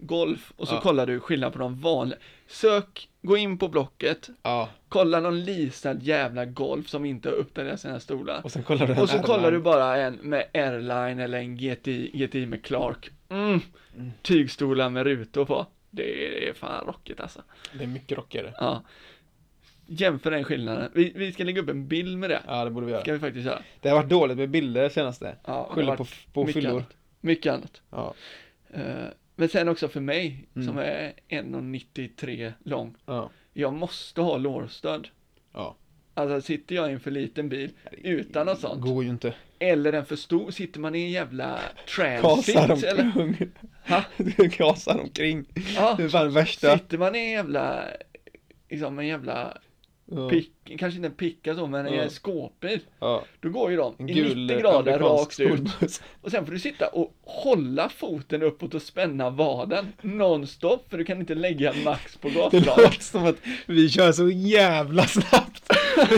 Golf och så Ja. kollar du skillnad på de vanliga. Sök, gå in på Blocket, Ja. kolla någon leasad jävla Golf som inte har uppdaterat sina stolar. Och sen kollar du en Och så Airline. kollar du bara en med Airline eller en G T I, G T I med Clark. Mm. Mm. Tygstolar med rutor på. Det är fan rockigt alltså. Det är mycket rockigare. Ja. Jämför den skillnaden. Vi, vi ska lägga upp en bild med det. Ja, det borde vi göra. Ska vi faktiskt göra. Det har varit dåligt med bilder senaste. Ja, det har Skyller varit på, på mycket fyllor. annat. Mycket annat. Ja. Eh, men sen också för mig, Mm. som är en komma nittiotre lång. Ja. Jag måste ha lårstöd. Ja. Alltså sitter jag i en för liten bil utan något sånt. Går ju inte. Eller en för stor, sitter man i en jävla Gasar transit eller? omkring. Ha? Du gasar omkring. Ja, Det är fan det värsta. sitter man i en jävla, liksom en jävla Ja. pick, kanske inte en picka så, men Ja. en skåpbil. Ja. Då går ju de En i gul nittio grader amerikansk rakt ut. skolbuss. Och sen får du sitta och hålla foten uppåt och spänna vaden nonstop, för du kan inte lägga max på Det gasplanet. låter som att vi kör så jävla snabbt.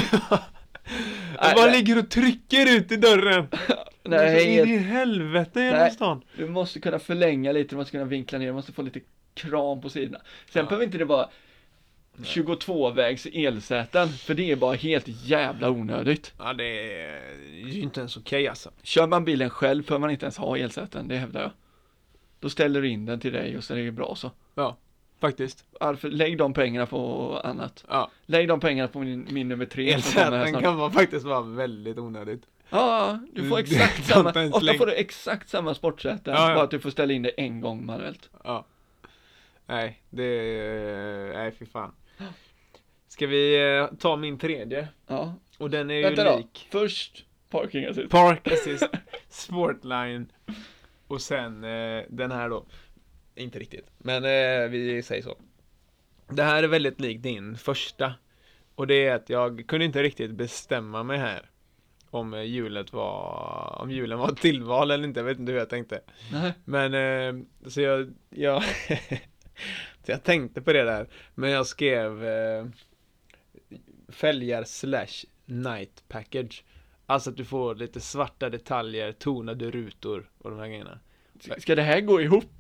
Nej, Jag bara nej. ligger och trycker ut i dörren. Nej, Så in i helvete genom Nej. stan. Du måste kunna förlänga lite, du måste kunna vinkla ner, du måste få lite kram på sidorna. Sen Ja. behöver inte det vara tjugotvå-vägs elsäten, för det är bara helt jävla onödigt. Ja, det är ju inte ens okej alltså. Kör man bilen själv får man inte ens ha elsäten, det hävdar jag. Då ställer du in den till dig och så är det bra så. Ja, faktiskt. Varför, lägg de pengarna på annat. Ja. Lägg de pengarna på min, min nummer tre som kommer här Elsäten snart. kan vara, faktiskt vara väldigt onödigt. Ja, du får Du- exakt du samma, kan inte ens ofta lägga- får du exakt samma sportsäten, Ja, ja. bara att du får ställa in det en gång manuellt. Ja. Nej, det är... Nej, fy fan. Ska vi eh, ta min tredje? Ja. Och den är ju Vänta då, lik först parking assist. Park Assist, Sportline och sen eh, den här då. Inte riktigt, men eh, vi säger så. Det här är väldigt lik din första. Och det är att jag kunde inte riktigt bestämma mig här. Om eh, hjulet var, om hjulen var tillval eller inte, jag vet inte hur jag tänkte. Nej. Men eh, så jag, jag, så jag tänkte på det där. Men jag skrev eh, fälgar slash night package. Alltså att du får lite svarta detaljer, tonade rutor och de här grejerna. Ska det här gå ihop?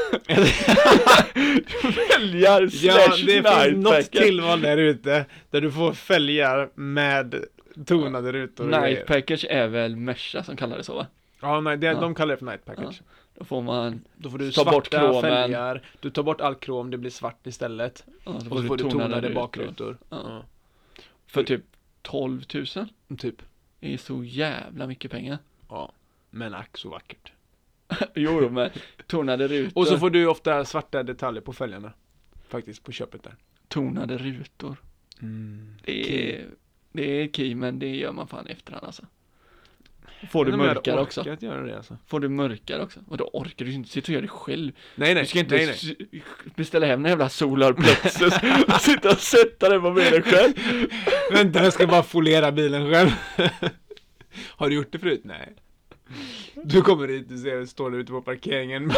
Fälgar slash Ja, det night finns något package. tillval där ute där du får fälgar med tonade rutor och Night grejer. package är väl Merca som kallar det så va? Ja, nej, det, Ja. de kallar det för night package. Då får man, Då får du Ta svarta bort kromen. fälgar, du tar bort all krom, det blir svart istället. ja, då Och så får du tonade rutor. bakrutor. Ja. Ja. För typ tolv tusen. Typ. Det är så jävla mycket pengar. Ja, men ack så vackert. Jo, jo, men tonade rutor. Och så får du ofta svarta detaljer på fälgarna. Faktiskt, på köpet där. Tonade rutor. Mm. Det är, det är key, men det gör man fan i efterhand alltså. Får du Men de hade mörkare också? orkat göra det alltså. Får du mörkare också? Vadå orkar du inte sitta och göra det själv? Nej, nej. Du ska inte nej, nej. s- beställa hem en jävla Solar Plexus och sitta och sätta den på bilen själv. Vänta, jag ska bara folera bilen själv. Har du gjort det förut? Nej. Du kommer dit och ser, står där ute på parkeringen.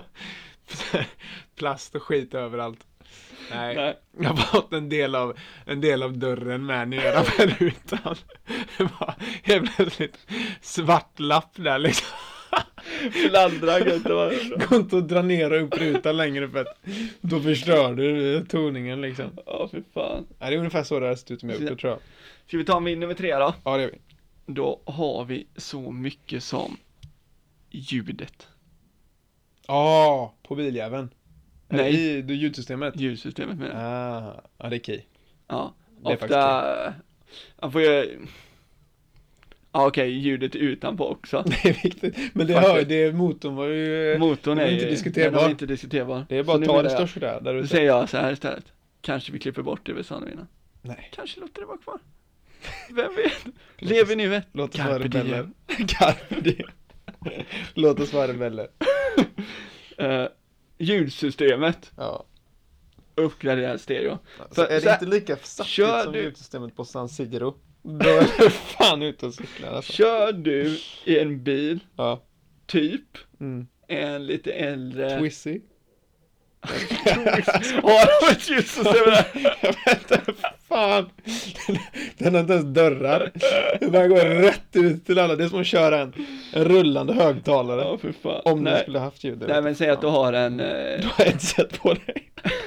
Plast och skit överallt. Nej. Nej. Jag har fått en del av en del av dörren med nere på rutan. Det var helt plötsligt svart lapp där liksom. Fladdrar gött det var. Går inte att dra ner och upp rutan längre för att då förstör du toningen liksom. Ja, för fan. Ja, det är ungefär så det här ser ut med upp, det tror jag. Ska vi ta min nummer tre då? Ja, det gör vi. Då har vi så mycket som ljudet. Ja, på biljäveln. Nej. Nej. I det ljudsystemet. Ljudsystemet med det. Ah, ja, det är key. Ja, Det är ofta. Man får ju. Ja, okej, ljudet utanpå också. Det är viktigt. Men det, Faktiskt. hör, det motorn var ju... Motorn den är är inte ju- diskuterbar. den är inte diskuterbar. Det är Så bara nu att ta menar det jag- största där, där Då ute. säger jag så här istället. Kanske vi klipper bort det vi sa nu innan. Nej. Kanske låter det vara kvar. Vem vet? Lever ni vet? Låt oss Carpe vara rebeller. diem. Carpe diem. Låt oss vara rebeller. Uh, ljudsystemet. Ja. Uppgraderad stereo. Så För- är så det här- inte lika satt kör som du- ljudsystemet på San Siro? Då är det fan ute och cyklar alltså. Kör du i en bil, Ja. typ, Mm. en lite äldre... Twizzy. Har de ett ljudsystem där? Jag vet inte fan. Den har inte ens dörrar. Den bara går rätt ut till alla. Det är som att köra en, en rullande högtalare. Ja, för fan. Om Nej. du skulle haft ljud. Nej, men säg att du har en... Eh... Du har ett sätt på dig.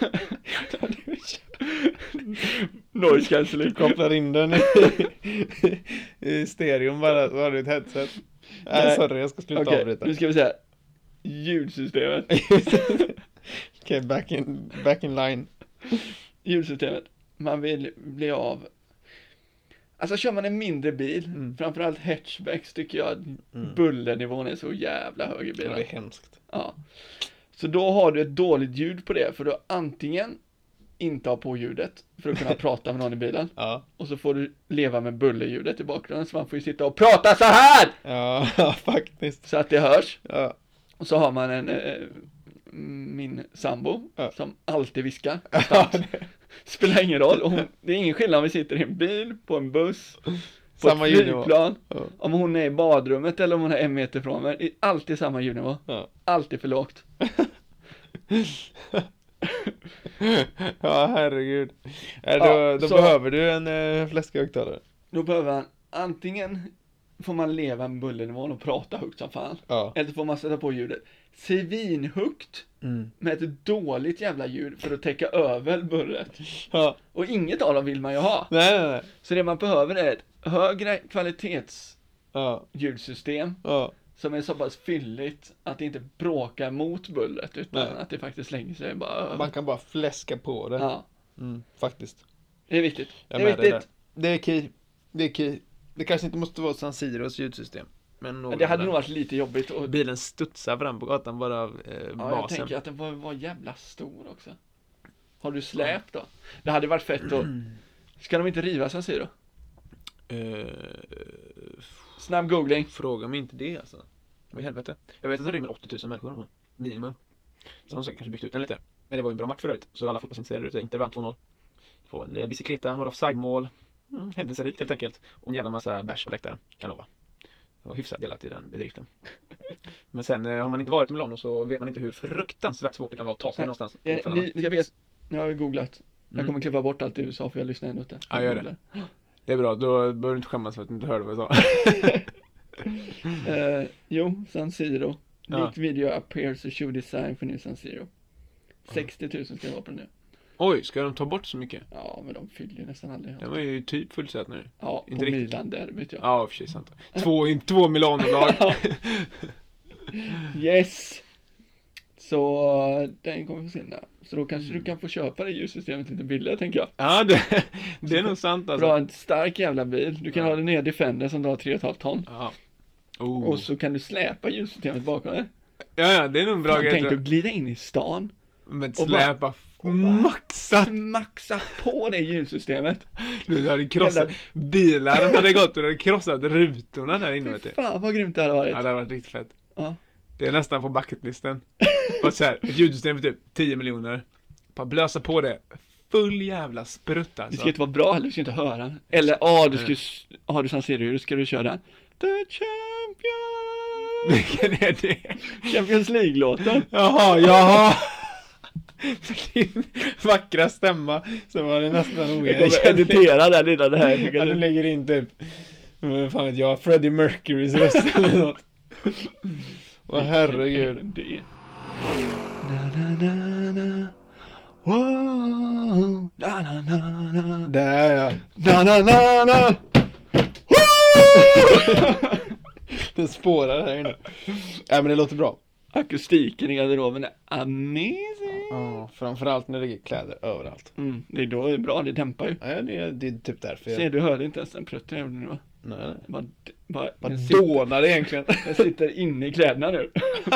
Noise cancelling. Du kopplar in den i, i stereon bara, så har du ett headset. Nej, Nej sorry, jag ska sluta okay, avbryta. Nu ska vi säga ljudsystemet. Okej, okay, back in, back in line. Ljudsystemet. Man vill bli av. Alltså kör man en mindre bil, mm. framförallt hatchbacks, tycker jag att mm. bullernivån är så jävla hög i bilen. Ja, det är hemskt. Ja. Så då har du ett dåligt ljud på det, för du antingen inte ha på ljudet för att kunna prata med någon i bilen. Ja. Och så får du leva med bullerljudet i bakgrunden, så man får ju sitta och prata så här! Ja, ja faktiskt. Så att det hörs. Ja. Och så har man en eh, min sambo ja. som alltid viskar. Ja, spelar ingen roll. Hon, det är ingen skillnad om vi sitter i en bil, på en buss, på samma ett flygplan. Ja. Om hon är i badrummet eller om hon är en meter från mig. Det är alltid samma ljudnivå. Ja. Alltid för lågt. Ja, herregud. Äh, då ja, då så, behöver du en äh, fläskhögtalare. Då behöver man antingen får man leva med bullernivån och prata högt som fan. Ja. Eller får man sätta på ljudet svinhögt mm. med ett dåligt jävla ljud för att täcka över bullret. Ja. Och inget av dem vill man ju ha. Nej, nej, nej. Så det man behöver är ett högre kvalitets ja. ljudsystem ja. som är så pass fylligt att det inte bråkar mot bullret, utan nej. att det faktiskt lägger sig bara över. Man kan bara fläska på det. Ja. Mm, faktiskt. Det är viktigt. Jag det är viktigt. Det, det är key. Det är key. Det kanske inte måste vara San Siros ljudsystem. Men ja, det hade nog varit lite jobbigt. Och... bilen studsar fram på gatan bara av eh, ja, basen. jag tänker att den var, var jävla stor också. Har du släp då? Det hade varit fett då. Ska de inte riva San Siro? Uh, Snabb googling. Fråga mig inte det alltså. Vad i helvete. Jag vet att det rymmer åttio tusen människor minimum. Så de säkert kanske byggt ut den lite. Men det var ju en bra match för övrigt. Så alla fotbollsintresserade ute inte vann två noll. Få en eh, bicykleta, några offside-mål. Mm, händelserikt helt enkelt. Och en jävla massa bärs på läktaren, kan lova. Det var hyfsat delat i den bedriften. Men sen eh, har man inte varit i Milano så vet man inte hur fruktansvärt svårt det kan vara att ta sig någonstans. Ja, ni, ni ska veta, nu har jag googlat. Jag Mm. kommer klippa bort allt i U S A för jag lyssnar ändå inte. Ja, gör det. Det är bra, då behöver du inte skämmas för att du inte hörde vad jag sa. eh, jo, San Siro. Ja. Leaked video appears to show design för new San Siro. sextio tusen ska det vara på den nu. Oj, ska de ta bort så mycket? Ja, men de fyller ju nästan aldrig. Det var ju typ fullsatt nu. Ja, inte på riktigt. Milan där, vet jag. Ja, för sig sant. Två, två Milano-lag. Yes! Så den kommer försvinna. Så då kanske du kan få köpa det ljussystemet lite billigare, tänker jag. Ja, det, det är nog sant alltså. Bra, en stark jävla bil. Du kan Ja. ha den nya Defender som drar tre komma fem ton. Ja. Oh. Och så kan du släpa ljussystemet bakom det. Ja, ja, det är nog en bra Fan, grej. tänk tror att glida in i stan. jag. Men och släpa bara- maxat. Maxa på det ljussystemet. Du hade krossat bilar, hade gått och du hade krossat rutorna där inne, vet du. Fan vad grymt det hade varit. Ja, det hade varit riktigt fett. Ja. Det är nästan på bucketlisten. Och så här, ett ljudsystem för typ tio miljoner. Bara blösa på det. Full jävla sprutt Det alltså. ska inte vara bra heller, du ska inte höra. Eller, ja, du ska ju, har du San Siro, då ska du köra den. The Champion! Vilken är det? Champions League-låten. Jaha, jaha. För din vackra stämma så var det nästan Jag kommer oerhört. editera den innan det här. Ja, du lägger in typ, vad fan vet jag, Freddie Mercurys röst eller något. Åh herregud. Det. Na, na, na, na. Wow. Na, na, na, na. Där ja. Na, na, na, na. Det spårar här inne. Ja, men det låter bra. Akustiken i garderoben är amazing. Ja, framförallt när det ligger kläder överallt. Mm, det är då det är bra, det dämpar ju. Ja, det är, det är typ därför jag... Se, du hörde inte ens den prutten jag gjorde nu, va? Nej, nej. Bara, bara, Vad jag sitter, dånar det egentligen? jag sitter inne i kläderna nu.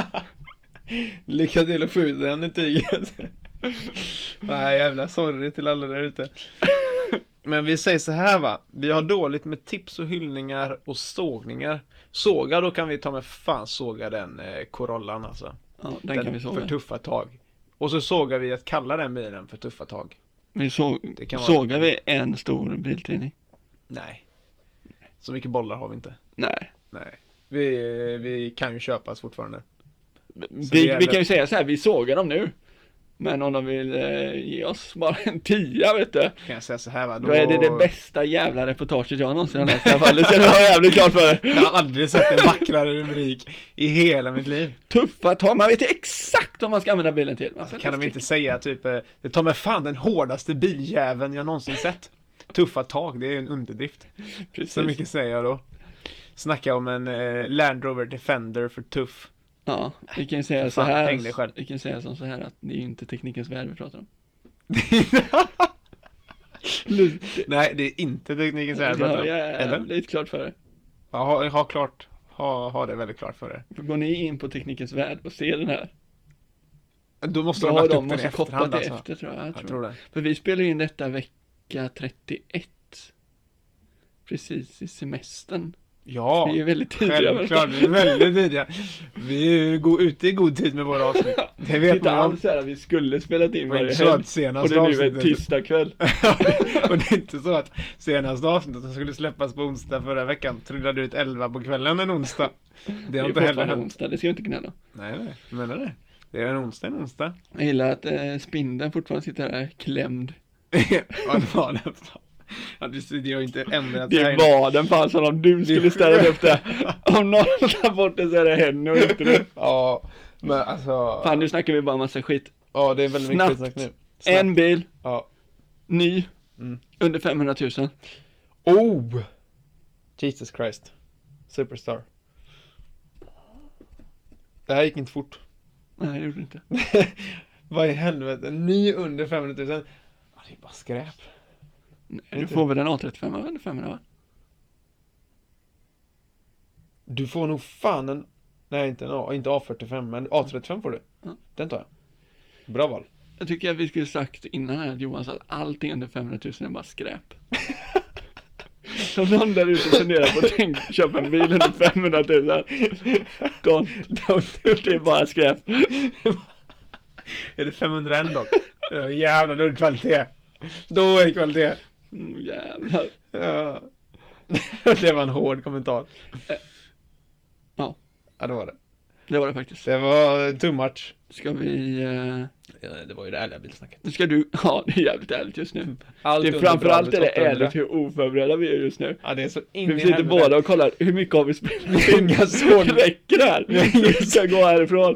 Lycka till att få ut den i tyget. Nej, jävla sorry till alla där ute. Men vi säger så här, va. Vi har dåligt med tips och hyllningar och sågningar. Såga, då kan vi ta med fan såga den eh, Corollan alltså. Ja, den, kan vi såga. För tuffa tag. Och så sågar vi att kalla den bilen för tuffa tag. Vi såg, Det kan vara- sågar vi en stor biltidning? Nej. Så mycket bollar har vi inte. Nej. Nej. Vi, vi kan ju köpas fortfarande. Vi, vi är vi väl- kan ju säga så här, vi sågar dem nu. Men om de vill eh, ge oss bara en tia, vet du. Kan jag säga så här va? Då, då är det det bästa jävla reportaget jag någonsin har läst i alla fall. Det ska du ha jävligt klart för det. Jag har aldrig sett en vackrare rubrik i hela mitt liv. Tuffa tag, man vet exakt vad man ska använda bilen till. Alltså, kan de inte säga typ, eh, det tar mig fan den hårdaste biljäveln jag någonsin sett. Tuffa tag, det är en underdrift. Precis. Så mycket säger jag då. Snacka om en eh, Land Rover Defender för tuff. Ja, vi kan säga För så fan, här. häng dig själv. Vi kan säga som så här att det är inte teknikens värld vi pratar om. Nej, det är inte teknikens värld. Ja, Eller? jävligt klart för det. Ja, ha, ha klart. Ha, ha det väldigt klart för det. För går ni in på teknikens värld och ser den här, Då måste då de har lagt de upp den i måste koppla efterhand det alltså. efter, tror jag. Jag tror. Jag tror det. För vi spelar in detta vecka trettioett. Precis i semestern. Ja, Vi är väldigt tidiga. självklart. Vi är väldigt tidiga. Vi är go- ute i god tid med våra avsnitt. Det vet Inte man om. alls så här att vi skulle spela in Det var varje inte så helg. att senaste Och det är nu en avsnittet- tisdag kväll. Och det är inte så att senaste avsnittet som skulle släppas på onsdag förra veckan trillade ut elva på kvällen en onsdag. Det Det har är inte heller fortfarande hänt. onsdag, det ska jag inte gnälla. Nej, nej, jag menar det. Det är en onsdag, en onsdag. Jag gillar att eh, spindeln fortfarande sitter där klämd. Ja, det var det. Ja, det det har inte ändrat Det sig. var den fan som om du skulle ställa upp det. Om någon tar bort det så är det henne och inte du. Ja, men alltså. Fan, nu snackar vi bara massa skit. Ja, det är väldigt mycket Snabbt. snack nu. Snabbt. En bil, Ja. ny, Mm. under femhundratusen. Oh! Jesus Christ. Superstar. Det här gick inte fort. Nej, det gjorde det inte. Vad i helvete? Ny under femhundratusen. Ja, det är bara skräp. Nej, du får väl en A trettiofem under femhundra, va? Du får nog fan en. Nej, inte en A, inte A fyrtiofem, men A trettiofem får du. Ja. Den tar jag. Bra val. Jag tycker att vi skulle sagt innan här att Johan sa att allting under femhundratusen är bara skräp. Så någon där ute funderar på att tänk, köpa en bil under femhundratusen. Don't, don't, det är bara skräp. Är det femhundraen dock? Ja, jävlar, då är det kvalitet. Då är det kvalitet. Mm, jävlar. Ja. Det var en hård kommentar. Ja. Ja, det var det. Det var det faktiskt. Det var too much. Ska vi... Eh... Ja, det var ju det ärliga bilsnacket. Nu ska du... Ja, det är jävligt ärligt just nu. Allt Det är under framförallt är det åttahundra. ärligt hur oförberedda vi är just nu. Ja, det är så in i Vi sitter helvete. båda och kollar, hur mycket har vi spelat in? Inga såg. Räcker det här? Vi ska gå härifrån.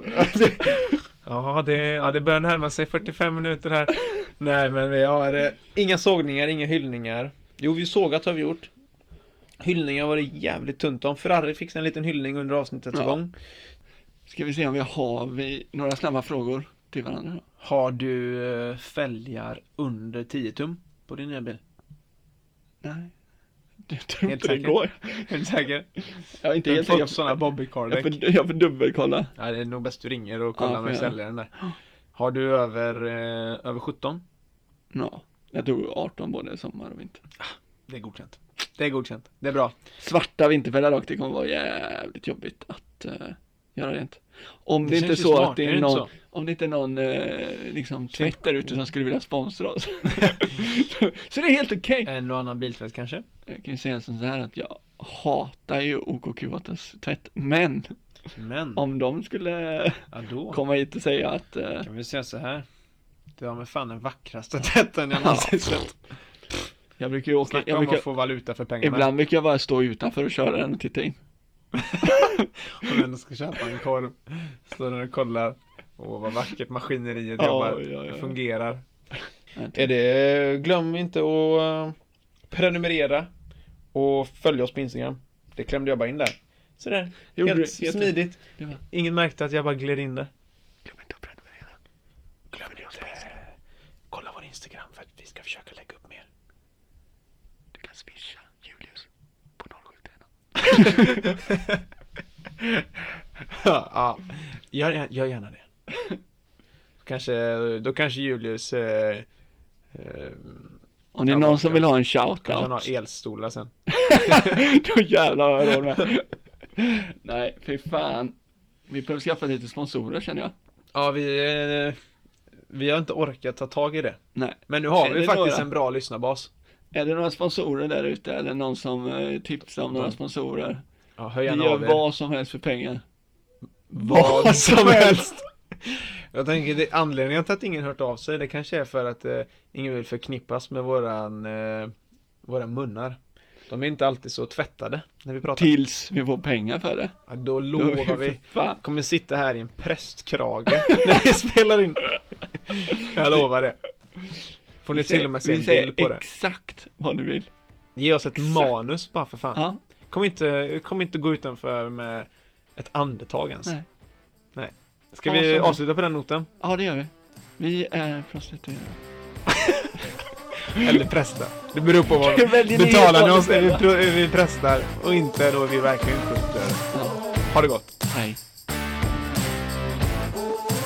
Ja, det, ja, det börjar närma sig fyrtiofem minuter här. Nej, men vi har eh, inga sågningar, inga hyllningar. Jo, vi sågat har vi gjort. Hyllningar var det jävligt tunt om. Ferrari fick en liten hyllning under avsnittets Ja. gång. Ska vi se om vi har vi några snabba frågor till varandra då? Har du eh, fälgar under tio tum på din nya bil? Nej. Jag tror Helt inte det säker? går. Är du säker? Jag är inte Du har helt säker. fått sådana Bobby Jag Cardec. får, jag får dubbelkolla. Ja, det är nog bäst du ringer och kollar Ja, med får jag. säljaren där. Har du över, eh, över sjutton? Ja, jag tog arton både sommar och vinter. Det är godkänt. Det är godkänt. Det är bra. Svarta vinterfällar dock, det kommer vara jävligt jobbigt att uh, göra rent. Om det, Det inte är känns ju så smart, att det är är det inte någon, så? om det inte är någon uh, liksom tvätt där ute som skulle vilja sponsra oss. så, så det är helt okej. En och annan biltvätt kanske? Jag kan ju säga som så här att jag hatar ju O K Q åttas tvätt, men Men, om de skulle ja då komma hit och säga att uh, kan vi säga så här. Det var med fan den vackraste tvätten jag någonsin sett. jag brukar ju åka, Snacka jag om brukar, att få valuta för pengarna. ibland brukar jag bara stå utanför och köra den och titta in. Om jag ändå ska köpa en korv. Står där och kollar. Åh, vad vackert maskineriet Ja, jobbar. ja, ja. Det fungerar. Inte. Är det, glöm inte att uh, prenumerera och följa oss på Instagram. Det klämde jag bara in där. Så där, Gjorde helt du- helt- smidigt. Det var- Ingen märkte att jag bara gled in där. Glöm inte att prenumerera. Glöm inte. Kolla vår Instagram för att vi ska försöka lägga upp mer. Du kan swisha Julius på noll sju tre. Ja, gör, gör gärna det. Kanske, då kanske Julius eh, eh, Om det är Ja, någon vad som ska- vill ha en kanske han shoutout, har elstolar sen. då jävlar har jag råd med. Nej, fy fan. Vi behöver skaffa lite sponsorer känner jag. Ja, vi, eh, vi har inte orkat ta tag i det. Nej. Men nu har Är vi det faktiskt några? en bra lyssnarbas. Är det några sponsorer där ute eller någon som eh, tipsar om några Mm. sponsorer? Ja, hör Vi gärna gör av er. vad som helst för pengar. Vad som helst. Jag tänker, det, anledningen till att ingen hört av sig, det kanske är för att eh, ingen vill förknippas med våran, eh, våra munnar. De är inte alltid så tvättade när vi pratar. Tills vi får pengar för det. Ja, då lovar vi. Fan. Kommer sitta här i en prästkrage när vi spelar in. Jag lovar det. Får ni Vi till och med se vi en säger bild på det. exakt vad du vill. Ge oss ett exakt. manus bara för fan. Ja. Kom inte, kom inte gå utanför med ett andetag ens. Nej. Nej. Ska Ja, vi så- avsluta på den noten? Ja, det gör vi. Vi är prostituerade. Eller präster. Det beror på vad Väljer ni betalar helt ni oss. Är vi, själva? pro- är vi prästar och inte, då är vi verkligen prostituerade. Ja. Ha det gott. Hej.